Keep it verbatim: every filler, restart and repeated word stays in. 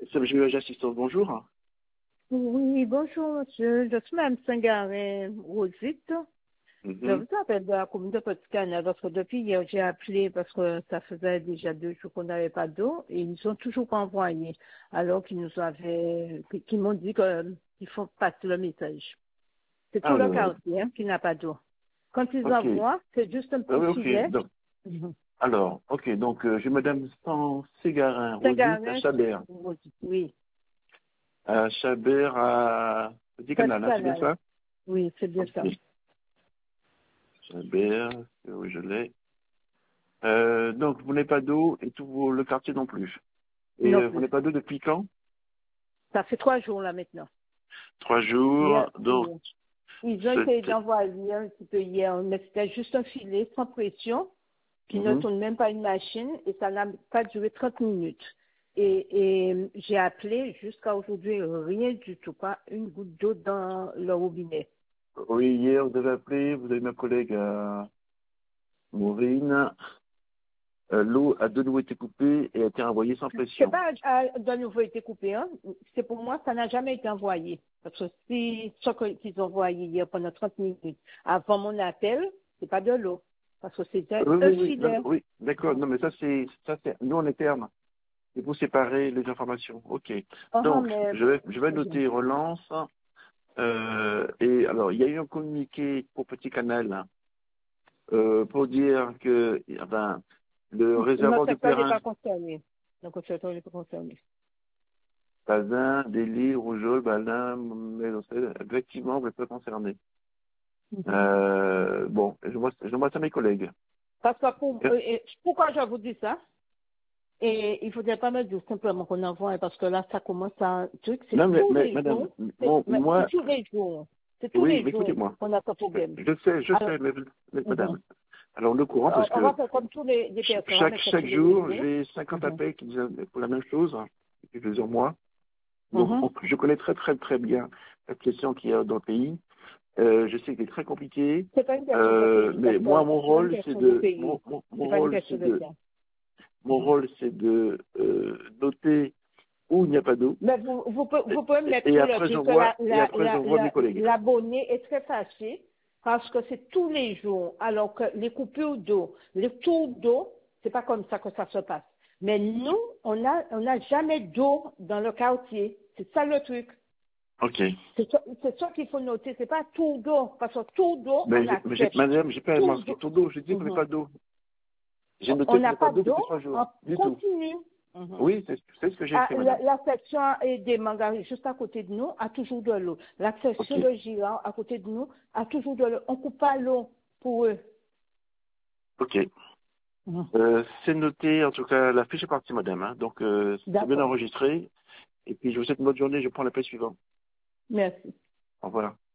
c'est J E H Assistance, bonjour. Oui, bonjour monsieur. Je suis Mme Sangarin Rosite. Mhm. Je vous appelle de la commune de Petit-Canal parce que depuis hier, j'ai appelé parce que ça faisait déjà deux jours qu'on n'avait pas d'eau et ils ne sont toujours pas envoyés. Alors qu'ils nous avaient, qu'ils m'ont dit qu'il faut passer le message. C'est tout le Alors, quartier hein, qui n'a pas d'eau. Quand ils ok. envoient, c'est juste un Ah oui, petit ok. filet. Donc, Mhm. alors, ok. Donc, euh, j'ai Madame Stan Ségarin, Rosite, à Sangarin Chabert. Rosite, oui. À Chabert, à Petit Canal, hein, c'est bien Petit-Canal, ça? oui, c'est bien ça. Ok. Chabert, oui, je l'ai. Euh, donc, vous n'avez pas d'eau et tout vos- le quartier non plus. Et Non euh, vous plus. n'avez pas d'eau depuis quand? Ça fait trois jours là maintenant. Trois Hier, jours. Donc, oui. Ils ont essayé c'est... d'envoyer un petit peu hier, mais c'était juste un filet sans pression, qui ne Mhm. tourne même pas une machine, et ça n'a pas duré trente minutes. Et, et j'ai appelé jusqu'à aujourd'hui, rien du tout, pas une goutte d'eau dans le robinet. Oui, hier, vous avez appelé, vous avez ma collègue euh, Maureen. Euh, L'eau a de nouveau été coupée et a été envoyée sans C'est pression. pas à- de nouveau été coupé, hein. C'est pour moi, ça n'a jamais été envoyé. Parce que si ce que- qu'ils ont envoyé hier pendant trente minutes avant mon appel, c'est pas de l'eau. Parce que c'était Oui, un oui, oui, non, filet. oui, d'accord. Non, mais ça, c'est, ça, c'est, nous, on est terme. Et vous séparez les informations. OK. Ah, ah, Donc, mais je vais, je vais noter relance. Euh, et alors, il y a eu un communiqué pour Petit Canal, euh, pour dire que, enfin, le notre réservoir du secteur n'est Perrin, pas concerné. Notre secteur n'est pas concerné. Bazin, Délis, Rougeole, Balin, Mélocène, effectivement, vous n'êtes pas concerné. Mhm. Euh, bon, je vois, je vois ça à mes collègues. Parce que pour, euh, et pourquoi je vous dis ça? Et il faudrait pas me dire simplement qu'on envoie, parce que là, ça commence à un truc, c'est Non, mais, tous mais les madame, jours, c'est mon- mais c'est moi, tous les jours, c'est tous oui, les mais jours écoutez-moi. qu'on a ce problème. Je sais, je Alors, sais, mais, mais mhm. madame, alors le courant, on parce on que va faire comme tous les, les ch- personnes, on va chaque, mettre ça chaque sur les jour, réseaux. j'ai cinquante Mhm. appels qui disent pour la même chose, hein, depuis plusieurs mois. Donc, Mhm. on- je connais très, très, très bien la question qu'il y a dans le pays. Euh, je sais qu'il est très compliqué. C'est pas une question de Euh, pays, mais parce moi, que mon c'est une rôle, c'est question de de, pays. mon, mon, mon C'est pas une rôle, question c'est de de, ça. mon rôle, c'est de euh, noter où il n'y a pas d'eau. Mais vous, vous, pouvez- vous pouvez me Et, mettre et sur le après, truc que j'envoie, la, et la, après, la, j'envoie mes la, collègues. l'abonné est très fâché parce que c'est tous les jours, alors que les coupures d'eau, les tours d'eau, c'est pas comme ça que ça se passe. Mais nous, on a, on n'a jamais d'eau dans le quartier. C'est ça le truc. OK. C'est ça, c'est ça qu'il faut noter. C'est pas tour d'eau. Parce que tour d'eau, Mais, on j'ai- mais j'ai- accepte. madame, j'ai pas Tour marqué d'eau. ton d'eau. J'ai dit qu'on n'a Mhm. pas d'eau. J'ai On noté qu'on n'a n'a pas pas d'eau d'eau depuis trois en jours. Du tout. continu. Mhm. Oui, c'est c'est ce que j'ai Ah, écrit, la, madame. la section et des mangaris juste à côté de nous a toujours de l'eau. La OK. section de Girard à côté de nous a toujours de l'eau. On ne coupe pas l'eau pour eux. OK. Mhm. Euh, c'est noté, en tout cas, la fiche est partie, madame. Hein. Donc, euh, c'est bien D'accord. enregistré. Et puis, je vous souhaite une bonne journée. Je prends l'appel suivant. Merci. Au revoir.